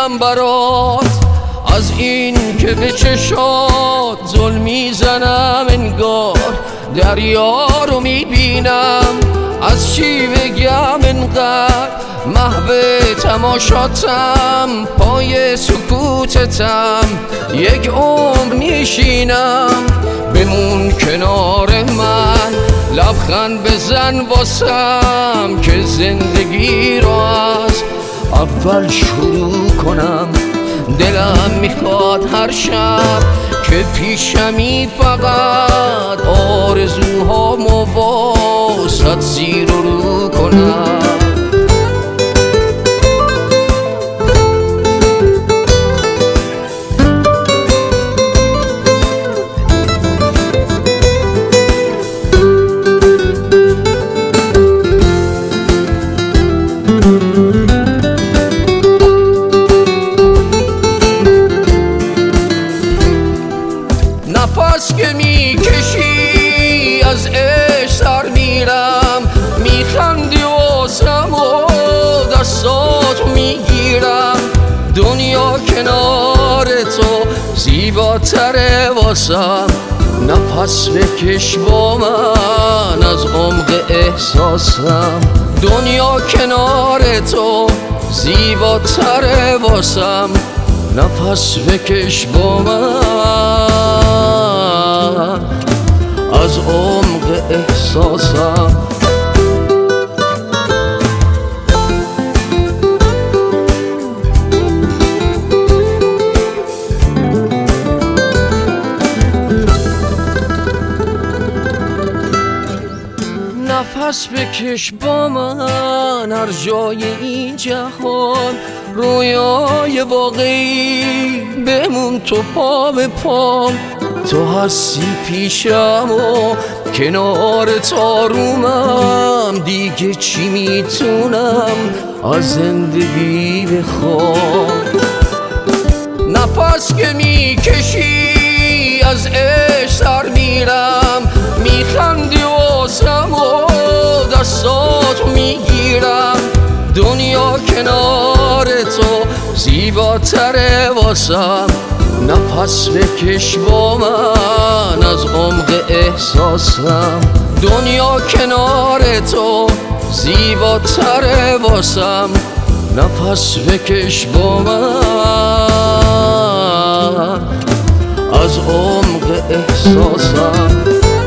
بگم برات از این که به چشات ظلم میزنم، انگار دریا رو میبینم. از چی بگم انقدر محو تماشاتم، پای سکوتتم یک عمر میشینم. بمون کنار من، لبخند بزن واسم که زندگی رو از اول شروع کنم. دلم میخواد هر شب که پیشمی فقط آرزوهامو واسط زیر و رو کنم. نفس که میکشی از عشق سر میرم، میخندی واسم و دستاتو میگیرم. دنیا کنار تو زیباتره واسم، نفس بکش با من از عمق احساسم. دنیا کنار تو زیباتره واسم، نفس بکش با من از عمق احساسم. نفس بکش با من هر جای این جهان، رویای واقعی بمون تو پا به پام. تو هستی پیشم و کنار تارومم، دیگه چی میتونم از زندگی بخوام. نفس که میکشی از عشق سر میرم، میخندی واسم و دستاتو میگیرم. دنیا کنار تو زیباتره واسم، نفس بکش با من از عمق احساسم. دنیا کنار تو زیباتره واسم، نفس بکش با من از عمق احساسم.